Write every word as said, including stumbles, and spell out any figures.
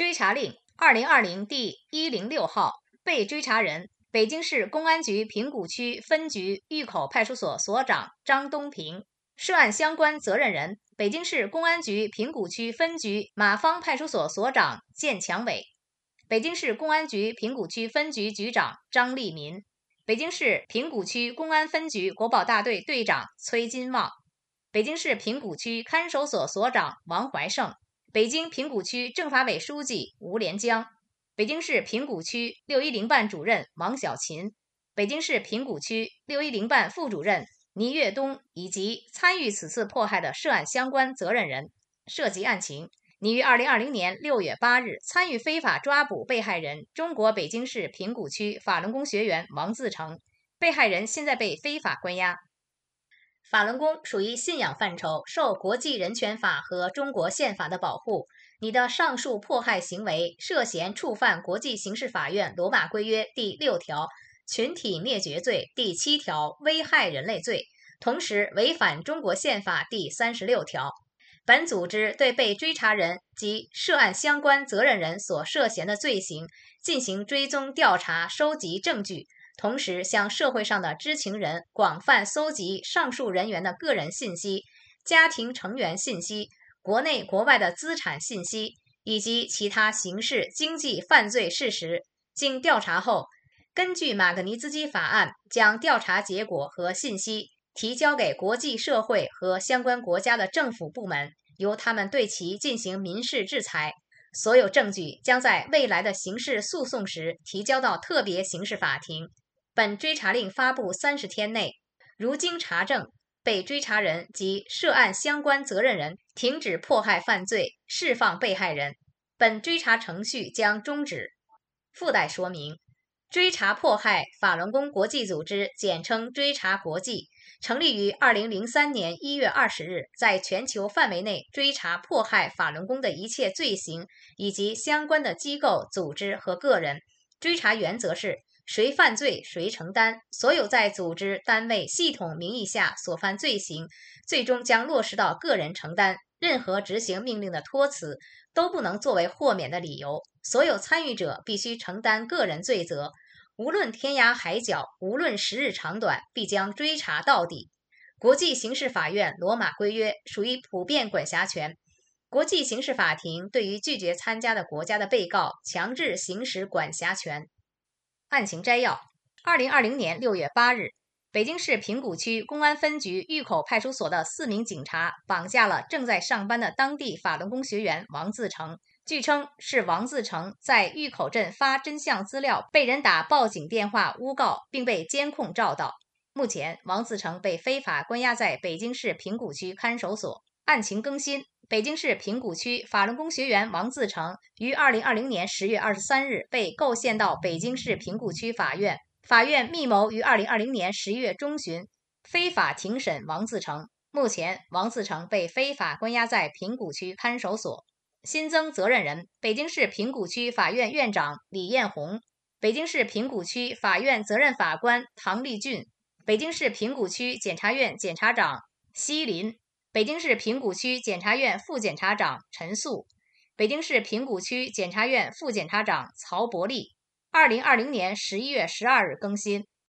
追查令二零二零第一零六号，被追查人：北京市公安局平谷区分局峪口派出所所长张东平，涉案相关责任人：北京市公安局平谷区分局马坊派出所所长建强伟，北京市公安局平谷区分局局长张立民，北京市平谷区公安分局国保大队队长崔金旺，北京市平谷区看守所所长王怀胜，北京平谷区政法委书记吴连江，北京市平谷区六一零办主任王小琴，北京市平谷区六一零办副主任倪岳东以及参与此次迫害的涉案相关责任人。涉及案情，拟于二零二零年六月八日参与非法抓捕被害人中国北京市平谷区法轮功学员王自成，被害人现在被非法关押。法轮功属于信仰范畴，受国际人权法和中国宪法的保护。你的上述迫害行为涉嫌触犯国际刑事法院罗马规约第六条群体灭绝罪、第七条危害人类罪，同时违反中国宪法第三十六条。本组织对被追查人及涉案相关责任人所涉嫌的罪行进行追踪调查，收集证据，同时向社会上的知情人广泛搜集上述人员的个人信息、家庭成员信息、国内国外的资产信息以及其他刑事经济犯罪事实。经调查后，根据马格尼兹基法案，将调查结果和信息提交给国际社会和相关国家的政府部门，由他们对其进行民事制裁。所有证据将在未来的刑事诉讼时提交到特别刑事法庭。本追查令发布三十天内，如经查证，被追查人及涉案相关责任人停止迫害犯罪，释放被害人，本追查程序将终止。附带说明：追查迫害法轮功国际组织，简称追查国际，成立于二零零三年一月二十日，在全球范围内追查迫害法轮功的一切罪行以及相关的机构、组织和个人。追查原则是谁犯罪谁承担，所有在组织、单位、系统名义下所犯罪行，最终将落实到个人承担。任何执行命令的托辞都不能作为豁免的理由，所有参与者必须承担个人罪责。无论天涯海角，无论时日长短，必将追查到底。国际刑事法院罗马规约属于普遍管辖权，国际刑事法庭对于拒绝参加的国家的被告强制行使管辖权。案情摘要：二零二零年六月八日，北京市平谷区公安分局峪口派出所的四名警察绑架了正在上班的当地法轮功学员王自成。据称是王自成在峪口镇发真相资料，被人打报警电话诬告，并被监控照到。目前，王自成被非法关押在北京市平谷区看守所。案情更新：北京市平谷区法轮功学员王自成于二零二零年十月二十三日被构陷到北京市平谷区法院，法院密谋于二零二零年十一月中旬非法庭审王自成。目前，王自成被非法关押在平谷区看守所。新增责任人：北京市平谷区法院院长李彦宏，北京市平谷区法院责任法官唐立俊，北京市平谷区检察院检察长西林，北京市平谷区检察院副检察长陈素，北京市平谷区检察院副检察长曹伯利。二零二零年十一月十二日更新。